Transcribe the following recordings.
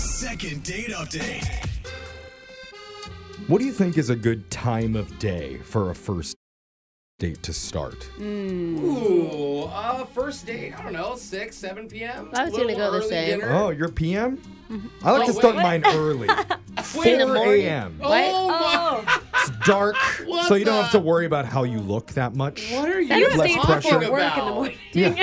Second date update. What do you think is a good time of day for a first date to start? Ooh, first date, I don't know, 6, 7 p.m. I was gonna go the Early same. dinner. Oh, you're PM? I like to start mine early. 4 In the morning? a.m. Oh, my. It's dark, What so you don't the- have to worry about how you look that much. What are you That less talking pressure. about? Work in the morning.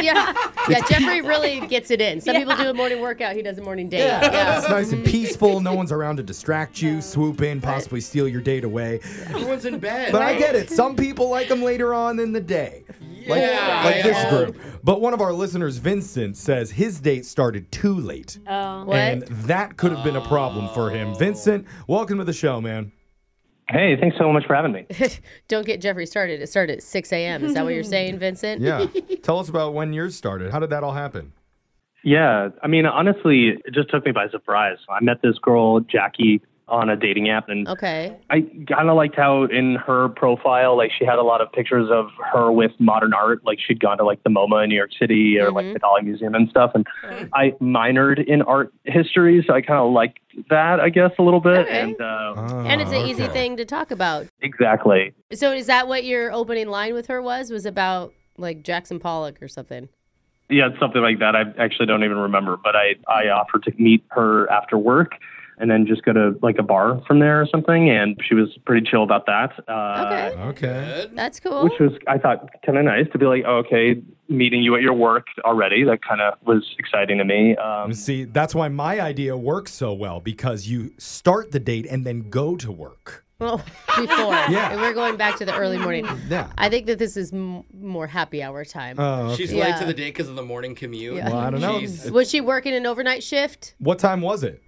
Yeah, Jeffrey really gets it in. Some people do a morning workout. He does a morning date. Yeah. It's nice and peaceful. No one's around to distract you, swoop in, possibly steal your date away. Everyone's in bed. But I get it. Some people like them later on in the day. Like Yeah, this I group. But one of our listeners, Vincent, says his date started too late. Oh. What? And that could have been a problem for him. Vincent, welcome to the show, man. Hey, thanks so much for having me. Don't get Jeffrey started. It started at 6 a.m. Is that what you're saying, Vincent? Yeah. Tell us about when yours started. How did that all happen? Yeah, I mean, honestly, it just took me by surprise. I met this girl, Jackie, on a dating app, and Okay. I kind of liked how in her profile, like, she had a lot of pictures of her with modern art. Like, she'd gone to, like, the MoMA in New York City or, like, the Dolly Museum and stuff. And I minored in art history, so I kind of liked that, I guess, a little bit. Okay. And And it's an easy thing to talk about. exactly. So is that what your opening line with her was? Was about like Jackson Pollock or something? Yeah, it's something like that. I actually don't even remember, but I offered to meet her after work and then just go to like a bar from there or something. And she was pretty chill about that. Okay. Okay. Good. That's cool. Which was, I thought, kind of nice to be like, oh, okay, meeting you at your work already. That kind of was exciting to me. See, that's why my idea works so well, because you start the date and then go to work. Well, before. Yeah. We're going back to the early morning. Yeah. I think that this is more happy hour time. Oh, okay. She's Yeah. late to the date because of the morning commute. Yeah. Well, I don't know. Jeez. Was she working an overnight shift? What time was it?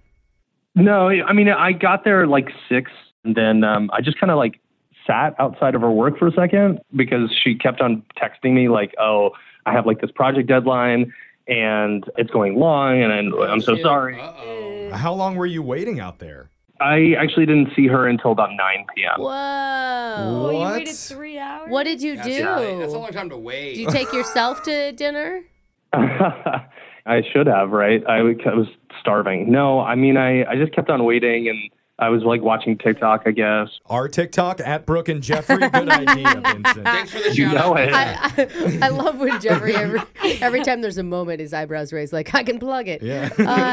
No, I mean, I got there like 6, and then I just kind of like sat outside of her work for a second because she kept on texting me like, oh, I have like this project deadline and it's going long and I'm so sorry. Uh-oh. How long were you waiting out there? I actually didn't see her until about 9 p.m. Whoa. Oh, you What? waited 3 hours? What did you That's do? right. That's a long time to wait. Did you take yourself to dinner? I should have, right? I was starving. No, I mean, I just kept on waiting and I was like watching TikTok, I guess. Our TikTok at Brooke and Jeffrey. Good idea, Vincent. Thanks for the You shout know out. it. I love when Jeffrey, every time there's a moment, his eyebrows raise like, I can plug it. Yeah.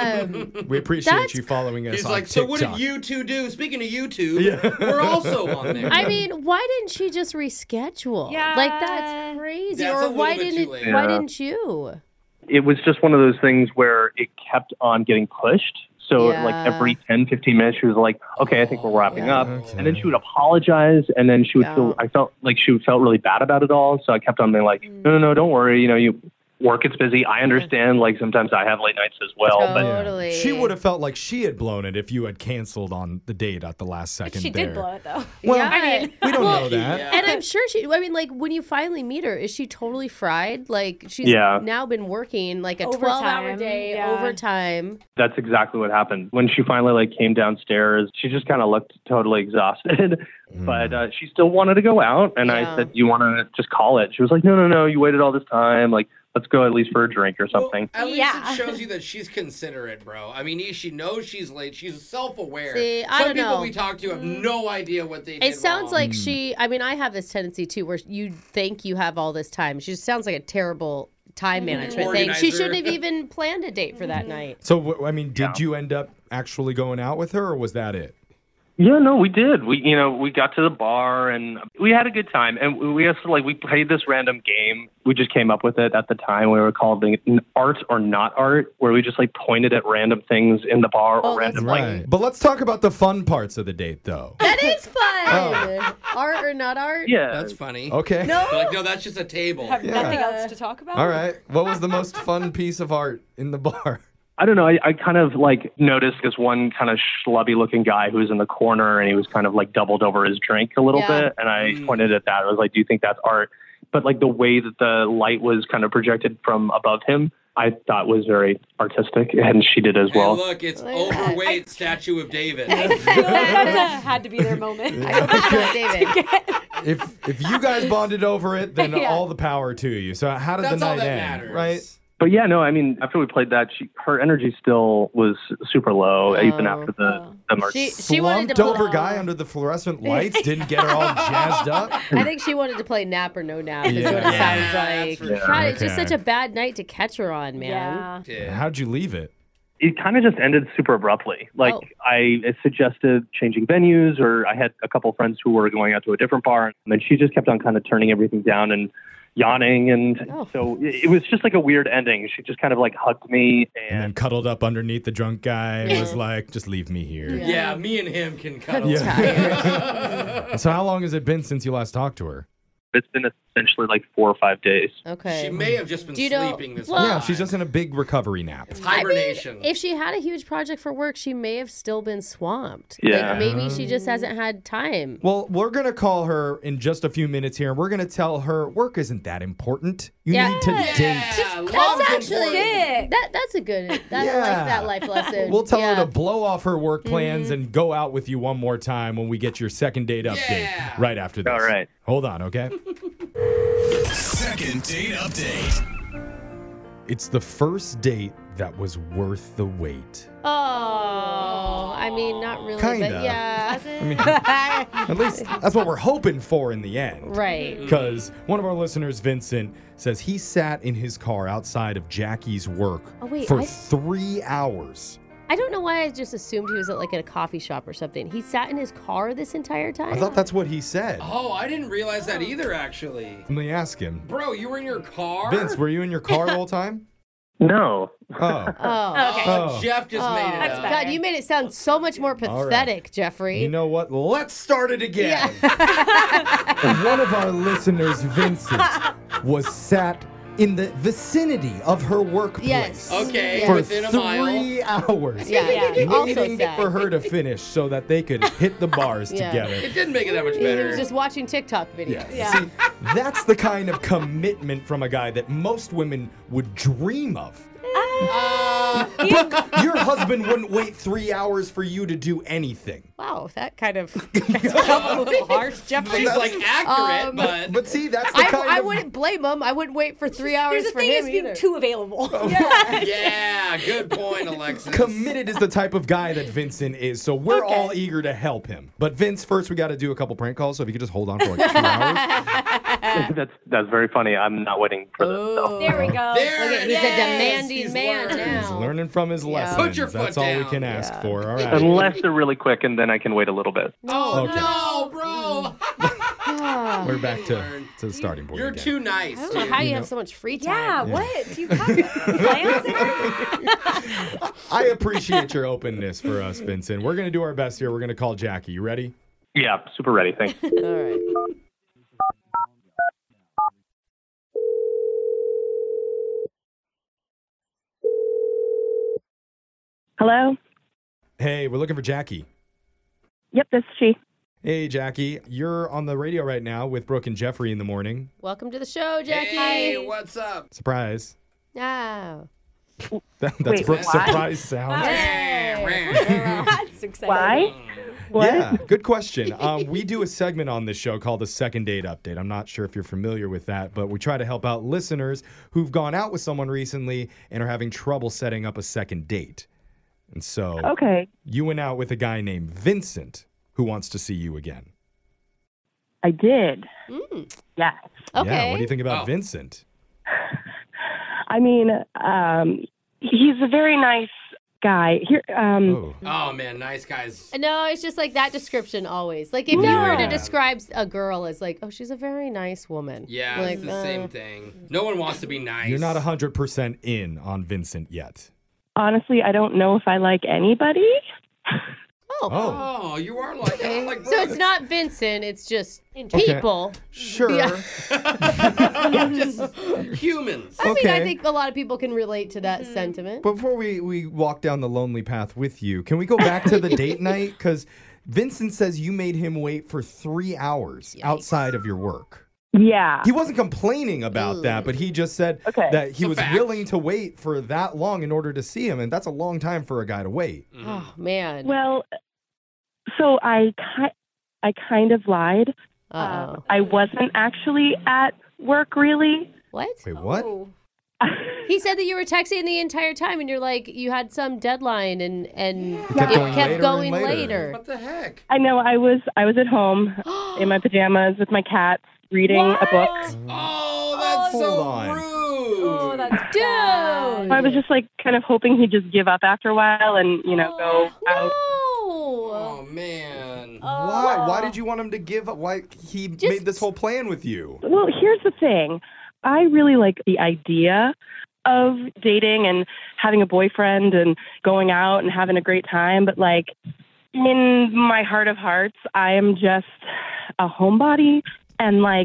Um, We appreciate That's- you following us He's on like, TikTok. so what did you two do? Speaking of YouTube, we're also on there. I mean, why didn't she just reschedule? Yeah. Like, that's crazy. That's a or little why bit too didn't late. why Yeah. didn't you? It was just one of those things where it kept on getting pushed. So like Yeah. every 10, 15 minutes, she was like, okay, I think we're wrapping Yeah. up. And then she would apologize. And then she would Yeah. I felt like she felt really bad about it all. So I kept on being like, no, don't worry. You know, you work, it's busy. I understand. Like sometimes I have late nights as well. But Totally. She would have felt like she had blown it if you had canceled on the date at the last second She there. did blow it, though. Well, Yeah. I mean, we don't know that. Yeah. And I'm sure I mean, like, when you finally meet her, is she totally fried? Like, she's Yeah. now been working like a Overtime, 12-hour day, yeah. overtime. that's exactly what happened. When she finally like came downstairs, she just kind of looked totally exhausted. But she still wanted to go out. And Yeah. I said, you want to just call it? She was like, no, you waited all this time. Like, let's go at least for a drink or something. Well, at least Yeah. it shows you that she's considerate, bro. I mean, she knows she's late. She's self-aware. See, I Some don't people know. we talk to have no idea what they did It sounds wrong. like I mean, I have this tendency too where you think you have all this time. She just sounds like a terrible time management thing. She Organizer. shouldn't have even planned a date for that night. So, I mean, did you end up actually going out with her, or was that it? Yeah, no, we did. We got to the bar and we had a good time. And we also we played this random game. We just came up with it at the time. We were called Art or Not Art, where we just pointed at random things in the bar or random But let's talk about the fun parts of the date, though. That is fun. Art or not art? yeah. That's funny. Okay. No. They're like, no, that's just a table. have nothing else to talk about. All right. What was the most fun piece of art in the bar? I don't know. I kind of noticed this one kind of schlubby looking guy who was in the corner and he was kind of doubled over his drink a little Yeah. bit. And I pointed at that. I was like, do you think that's art? But the way that the light was kind of projected from above him, I thought was very artistic, and she did as well. Hey, look, it's overweight statue of David. I feel like that had to be their moment. I hope it's not David. If you guys bonded over it, then Yeah. all the power to you. So how did That's the all night that end? matters. Right? But yeah, no, I mean, after we played that, her energy still was super low, even after the march. She wanted to Slumped over play, guy under the fluorescent lights didn't get her all jazzed up. I think she wanted to play nap or no nap. Is what it Yeah. sounds Yeah, like. that's for God, it's just Okay. such a bad night to catch her on, man. Yeah. Yeah. How'd you leave it? It kind of just ended super abruptly. Like Oh. I suggested changing venues, or I had a couple friends who were going out to a different bar, and she just kept on kind of turning everything down and yawning, and Oh. so it was just like a weird ending. She just kind of like hugged me, And then and cuddled up underneath the drunk guy and was like, just leave me here. Yeah, me and him can cuddle. So how long has it been since you last talked to her? it's been essentially like 4 or 5 days. Okay. She may have just been Do you know- sleeping this well- whole Yeah, time. she's just in a big recovery nap. It's hibernation. If she had a huge project for work, she may have still been swamped. Yeah. Like maybe she just hasn't had time. Well, we're going to call her in just a few minutes here, and we're going to tell her work isn't that important. You Yeah. need to date. Yeah, That's love's actually important. that's a good. I Yeah. like that life lesson. We'll tell Yeah. her to blow off her work plans and go out with you one more time when we get your second date update Yeah. right after this. All right. Hold on, okay? Second date update. It's the first date that was worth the wait. Oh, I mean, not really, Kinda. but yeah. I mean, at least that's what we're hoping for in the end. Right. Because one of our listeners, Vincent, says he sat in his car outside of Jackie's work Oh, wait, for I- 3 hours. I don't know why I just assumed he was at like at a coffee shop or something. He sat in his car this entire time. I thought that's what he said. Oh, I didn't realize that either, actually. Let me ask him. Bro, you were in your car? Vince, were you in your car the whole time? No. Oh. Oh. Okay. Oh. Jeff just made it That's up. better. God, you made it sound so much more All right. pathetic, Jeffrey. You know what? Let's start it again. One of our listeners, Vincent, was sat in the vicinity of her workplace Yes. Okay, for within a mile. 3 hours. Yeah. Also Waiting sad. for her to finish so that they could hit the bars Yeah. together. It didn't make it that much He better. was just watching TikTok videos. Yeah. See, that's the kind of commitment from a guy that most women would dream of. Your husband wouldn't wait 3 hours for you to do anything. Wow, that kind of that's a little harsh, Jeffrey. She's like accurate, but But see, that's the kind I of... wouldn't blame him. I wouldn't wait for 3 hours There's a for thing him is being either. too available. yeah, good point, Alexis. Committed is the type of guy that Vincent is, so we're all eager to help him. But Vince, first we got to do a couple prank calls, so if you could just hold on for like 2 hours. That's very funny. I'm not waiting for this. So. There we go. There Look at- it he's a is. demanding He's man learned. now. He's learning from his lessons. Put your foot That's all we down. can ask Yeah. for. All right. Unless they're really quick, and then I can wait a little bit. Oh, Okay. no, bro. We're back to Learn. the starting point. You're again. too nice. I don't know dude. how you have so much free Yeah, time. what? Do you have plans there? I appreciate your openness for us, Vincent. We're going to do our best here. We're going to call Jackie. You ready? Yeah, super ready. Thanks. All right. Hello? Hey, we're looking for Jackie. Yep, this is she. Hey, Jackie. You're on the radio right now with Brooke and Jeffrey in the morning. Welcome to the show, Jackie. Hey, what's up? Surprise. Ah. That's Wait, Brooke's what? surprise sound. That's exciting. Why? What? Yeah, good question. We do a segment on this show called the Second Date Update. I'm not sure if you're familiar with that, but we try to help out listeners who've gone out with someone recently and are having trouble setting up a second date. And so Okay. you went out with a guy named Vincent who wants to see you again. I did. Yes. Okay. Yeah, what do you think about Oh. Vincent? I mean, he's a very nice guy. Here, Oh. Oh, man, nice guys. No, it's just like that description always. Like if you were to Yeah. describe a girl as like, oh, she's a very nice woman. Yeah, like, it's the same thing. No one wants to be nice. You're not 100% in on Vincent yet. honestly, I don't know if I like anybody. Oh. Oh, you are like, Okay. like So it's not Vincent, it's just Okay. people. Sure. Yeah. just humans. I mean, I Okay. think a lot of people can relate to that sentiment. Before we walk down the lonely path with you, can we go back to the date night? Because Vincent says you made him wait for 3 hours outside of your work. Yeah. He wasn't complaining about that, but he just said Okay. that he a was fact. willing to wait for that long in order to see him, and that's a long time for a guy to wait. Oh man. Well, so I kind of lied. Uh-oh. I wasn't actually at work, really. What? Wait, what? Oh. He said that you were texting the entire time, and you're like, you had some deadline, and it kept going kept later going and later. later. What the heck? I know. I was at home in my pajamas with my cats reading a book. Oh, that's Hold so on. rude. Oh, that's Dude. bad. I was just like kind of hoping he'd just give up after a while and go out. Oh, man. Why? Why did you want him to give up? Why he made this whole plan with you? Well, here's the thing. I really like the idea of dating and having a boyfriend and going out and having a great time. But like in my heart of hearts, I am just a homebody. And like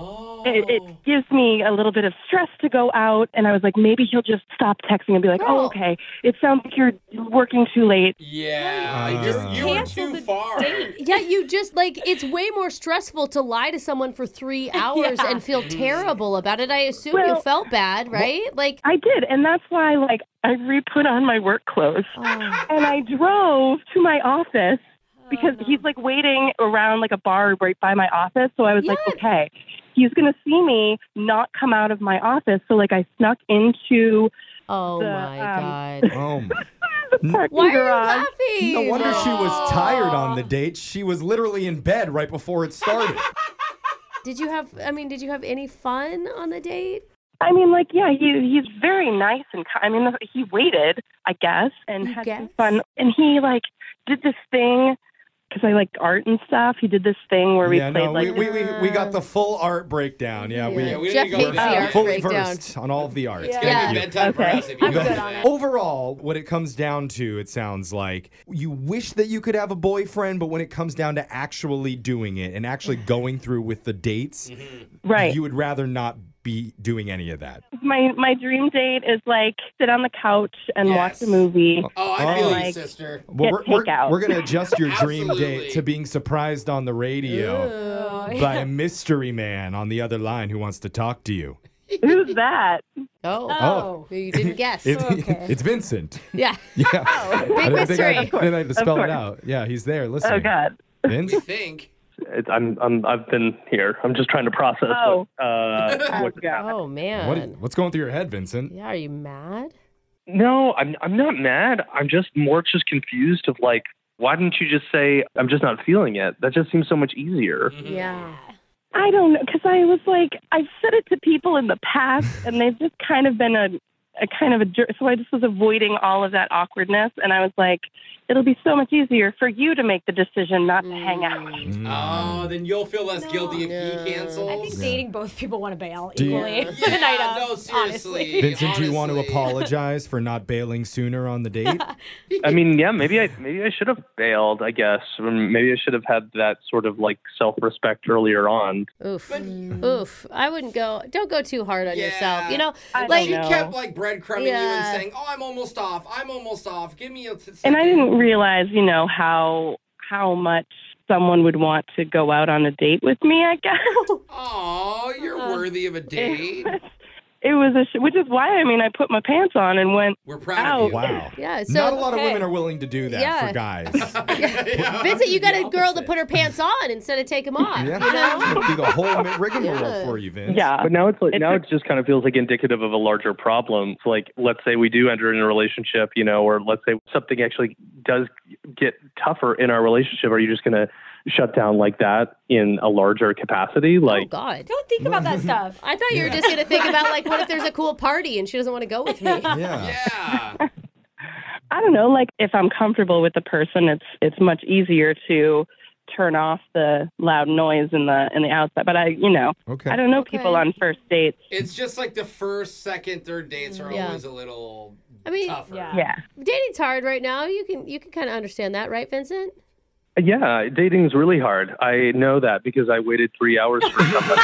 it gives me a little bit of stress to go out. And I was like, maybe he'll just stop texting and be like, oh, okay, it sounds like you're working too late. Yeah, you were Cancel too the far. date. Yeah, you just like it's way more stressful to lie to someone for 3 hours and feel terrible about it. I assume you Well, felt bad, right? Like, I did. And that's why like I re-put on my work clothes and I drove to my office because he's like waiting around like a bar right by my office. So I was like, okay, he's going to see me not come out of my office. So like I snuck into oh the, my God. Oh, the parking Why are you garage. laughing? no wonder she was tired on the date. She was literally in bed right before it started. Did you have any fun on the date? I mean, like, yeah, he's very nice and I mean, he waited, I guess, and had some fun. And he like did this thing because I like art and stuff. He did this thing where we played like we got the full art breakdown. Yeah, we Jeff didn't go hates the that art fully breakdown. versed on all of the art. It's Thank gonna be you. bedtime for us if you I'm go good to on that. it. Overall, what it comes down to, it sounds like you wish that you could have a boyfriend, but when it comes down to actually doing it and actually going through with the dates, right. you would rather not be doing any of that. My dream date is like sit on the couch and watch a Yes. movie. Oh, I feel you, Like- sister. Well, Get we're takeout. going to adjust your dream Absolutely. date to being surprised on the radio by a mystery man on the other line who wants to talk to you. Who's that? Oh, you didn't guess. It's Vincent. Yeah. Yeah. Big I didn't think mystery. I didn't have to spell it course. out. Yeah, he's there listening. Oh God. Vince? We think. I've been here. I'm just trying to process Oh. what Oh God. Oh man. What's going through your head, Vincent? Yeah, are you mad? No, I'm not mad. I'm just confused of like, why didn't you just say I'm just not feeling it? That just seems so much easier. Yeah. I don't know, because I was like, I've said it to people in the past, and they've just kind of been a kind of a jerk. So I just was avoiding all of that awkwardness, and I was like, it'll be so much easier for you to make the decision not to hang out. Oh, then you'll feel less guilty if he cancels. I think dating both people want to bail Do you- equally. Yeah, the night of, no, seriously. honestly. Vincent, do you want to honestly. apologize for not bailing sooner on the date? I mean, yeah, maybe I should have bailed, I guess. Maybe I should have had that sort of like self-respect earlier on. Oof. Oof. I wouldn't go. Don't go too hard on yourself. Yeah. You know, I like She don't know. kept like breadcrumbing you Yeah. and saying, "Oh, I'm almost off. I'm almost off. Give me a second." And I didn't realize, how much someone would want to go out on a date with me, I guess. Oh, you're worthy of a date. It was which is why, I mean, I put my pants on and went, We're proud Ow. of you. Wow. Yeah, so Not a lot of okay. women are willing to do that Yeah. for guys. Vincent, you got a girl to opposite. put her pants on instead of take them off. Yeah. You know? Do the whole rigmarole Yeah. for you, Vince. yeah. But now now It's it just kind of feels like indicative of a larger problem. It's like, let's say we do enter in a relationship, or let's say something actually does get tougher in our relationship. Are you just going to shut down like that in a larger capacity? Oh Like, God. Don't think about that stuff. I thought you were just gonna think about like, what if there's a cool party and she doesn't want to go with me? Yeah. Yeah. I don't know, like if I'm comfortable with the person, it's much easier to turn off the loud noise in the outside. But Okay. I don't know Okay. people on first dates. It's just like the first, second, third dates are Yeah. always a little I mean, tougher. Yeah. Yeah. dating's hard right now. You can kind of understand that, right, Vincent? yeah, dating's really hard. I know that because I waited 3 hours for somebody.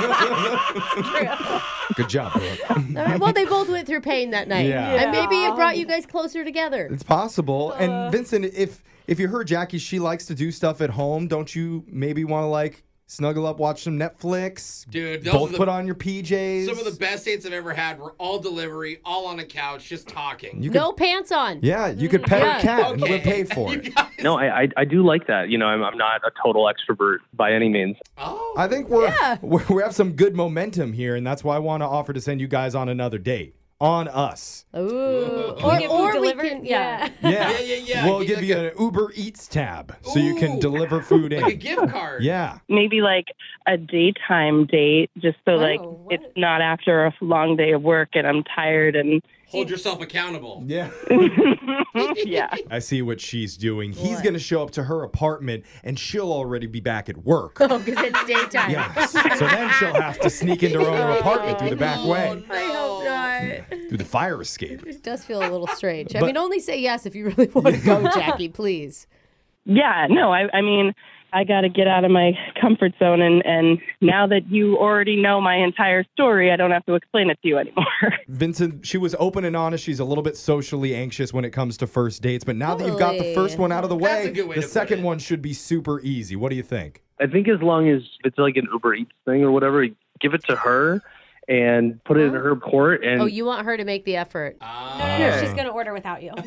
Good job, Brooke. All right. Well, they both went through pain that night. Yeah. And maybe it brought you guys closer together. It's possible. And Vincent, if you heard Jackie, she likes to do stuff at home. Don't you maybe want to like snuggle up, watch some Netflix. Dude, those both are the- put on your PJs. Some of the best dates I've ever had were all delivery, all on a couch, just talking. You No pants on. Yeah, you could pet Yeah. a cat and Okay. we'll pay for You it. guys- No, I do like that. You know, I'm not a total extrovert by any means. Oh. I think we have some good momentum here, and that's why I want to offer to send you guys on another date. On us. Ooh. Can we get food we delivered? can, yeah. Yeah. Yeah. We'll He's give like you a- an Uber Eats tab so you can Ooh. deliver food in. Like a gift card. Yeah. Maybe like a daytime date, just so like what? it's not after a long day of work and I'm tired and Hold yourself accountable. Yeah. yeah. I see what she's doing. He's What? going to show up to her apartment and she'll already be back at work. Oh, because it's daytime. Yes. So then she'll have to sneak into her own apartment through the back way, I hope not. through the fire escape. It does feel a little strange. I But- mean, only say yes if you really want to go, Jackie, please. Yeah, no, I mean, I got to get out of my comfort zone. And now that you already know my entire story, I don't have to explain it to you anymore. Vincent, she was open and honest. She's a little bit socially anxious when it comes to first dates. But now that you've got the Totally. first one out of the That's way, a good way the to put second it. one should be super easy. What do you think? I think as long as it's like an Uber Eats thing or whatever, give it to her and put it in her court. And Oh, you want her to make the effort. No, Yeah. she's going to order without you.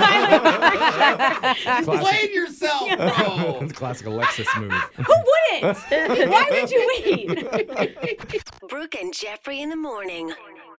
Blame yourself, bro. It's a classic Alexis move. Who wouldn't? Why would you wait? Brooke and Jeffrey in the morning.